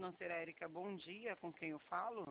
Financeira Érica, bom dia, com quem eu falo?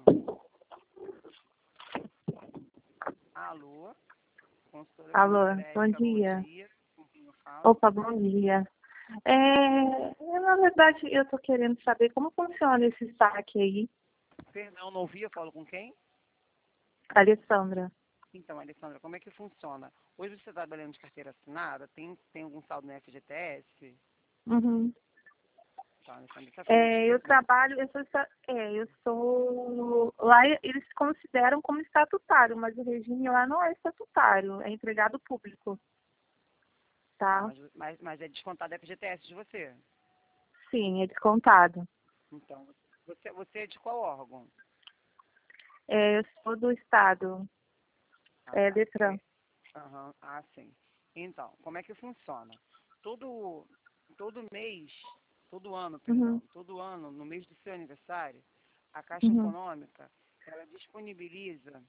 Alô? Consultora Alô, Financeira bom Érica, bom dia. dia, com quem eu falo? Opa, bom dia. Na verdade, eu estou querendo saber como funciona esse saque aí, Perdão, não ouvi, eu falo com quem? Alessandra. Então, Alessandra, como é que funciona? Hoje você está trabalhando de carteira assinada, tem algum saldo no FGTS? Uhum. Tá, Alessandra, está fazendo Eu inscrição. trabalho, eu sou, lá eles consideram como estatutário, mas o regime lá não é estatutário, é empregado público, Tá, tá? mas é descontado FGTS de você. Sim, é descontado. Então, você é de qual órgão? Eu sou do estado, Ah, tá. Detran. Aham, ah, sim. Então, como é que funciona? Todo, todo mês, todo ano, Uhum, perdão, todo ano, no mês do seu aniversário, a Caixa uhum, Econômica, ela disponibiliza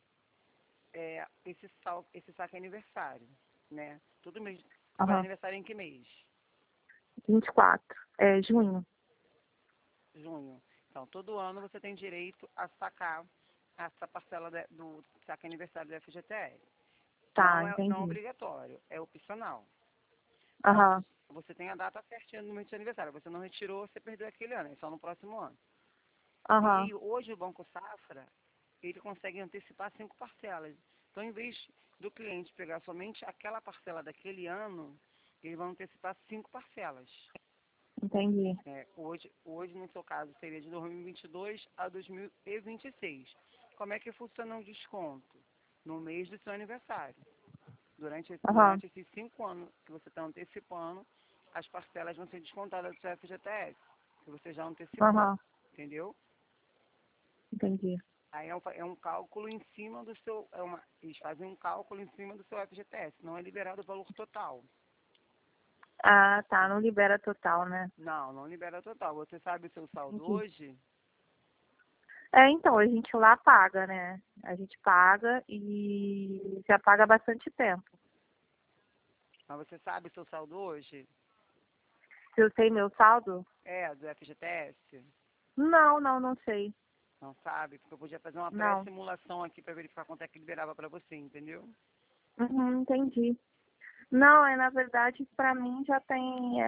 esse saque aniversário, né? Todo mês. Você faz aham, aniversário em que mês? 24, junho. Junho. Então, todo ano você tem direito a sacar essa parcela do saque aniversário do FGTS. Tá, Não é entendi. obrigatório, é opcional. Mas Aham, você tem a data certinha no mês de aniversário. Você não retirou, você perdeu aquele ano, é só no próximo ano. E aham. aí, hoje o Banco Safra, ele consegue antecipar 5 parcelas. Então, em vez do cliente pegar somente aquela parcela daquele ano, ele vai antecipar 5 parcelas. Entendi. Hoje, no seu caso, seria de 2022 a 2026. Como é que funciona o desconto? No mês do seu aniversário. Aham, Durante esses 5 anos que você está antecipando, as parcelas vão ser descontadas do seu FGTS, que você já antecipou, aham, entendeu? entendi. Aí é um cálculo em cima do seu, eles fazem um cálculo em cima do seu FGTS, não é liberado o valor total. Ah, tá, não libera total, né? Não, não libera total. Você sabe o seu saldo Entendi. hoje, Então, a gente lá paga, né? A gente paga e já paga há bastante tempo. mas você sabe o seu saldo hoje? Se eu sei meu saldo? Do FGTS? Não sei. Não sabe? Porque eu podia fazer uma Não. pré-simulação aqui para verificar quanto é que liberava para você, entendeu? Uhum, entendi. Não, na verdade, para mim já tem,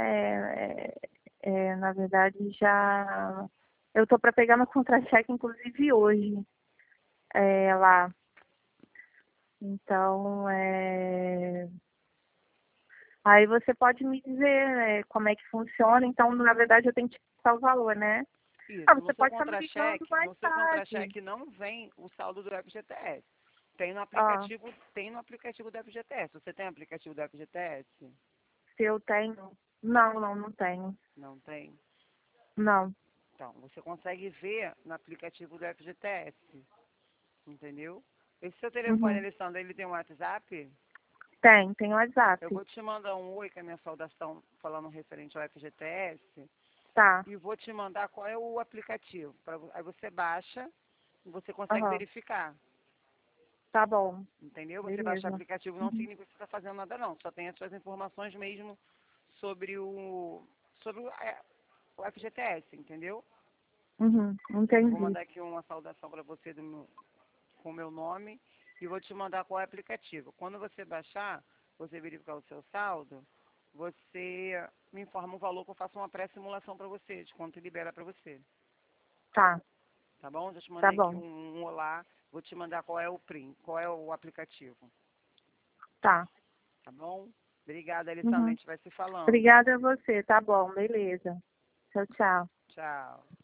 na verdade, já, eu tô para pegar meu contra-cheque, inclusive hoje, lá. Então, aí você pode me dizer, né, como é que funciona. Então, na verdade, eu tenho que passar o valor, né? Ah, Isso. você pode estar me ligando mais No seu tarde. contra-cheque não vem o saldo do FGTS. Ah, Tem no aplicativo do FGTS. Você tem aplicativo do FGTS? se eu tenho. Não tenho. Não tem? Não. Então, você consegue ver no aplicativo do FGTS, entendeu? Esse seu telefone, Uhum. Alessandra, ele tem um WhatsApp? Tem Eu WhatsApp. vou te mandar um oi com a minha saudação falando referente ao FGTS Tá. e vou te mandar qual é o aplicativo. Aí você baixa e você consegue Aham. verificar. Tá bom. Entendeu? Você baixa o Beleza. aplicativo não Uhum. significa que você está fazendo nada não. Só tem as suas informações mesmo sobre o FGTS, entendeu? Uhum. Eu vou Entendi. mandar aqui uma saudação para você com o meu nome e vou te mandar qual é o aplicativo. Quando você baixar, você verificar o seu saldo, você me informa o valor que eu faço uma pré-simulação para você, de quanto libera para você. Tá. Tá bom? Já te Tá mandei aqui bom. um olá. Vou te mandar qual é o print, qual é o aplicativo. Tá. Tá bom? Obrigada, Alessandra. A Uhum. gente vai se falando. Obrigada a você. Tá bom. Beleza. Tchau, tchau. Tchau.